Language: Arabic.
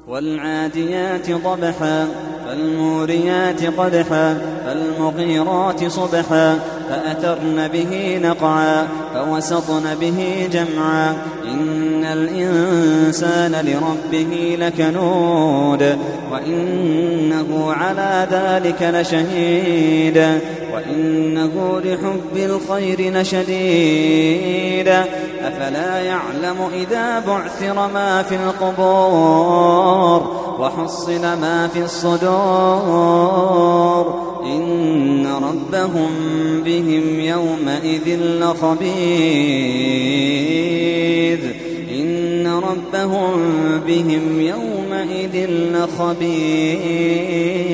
والعاديات ضبحا فالموريات قدحا فالمغيرات صبحا فأثرن به نقعا فوسطن به جمعا إن الإنسان لربه لكنود وإنه على ذلك لشهيد وإنه لحب الخير لشديد أفلا يعلم إذا بعثر ما في القبور وحصل ما في الصدور إن ربهم بهم يومئذ لخبير إن ربهم بهم يومئذ لخبير.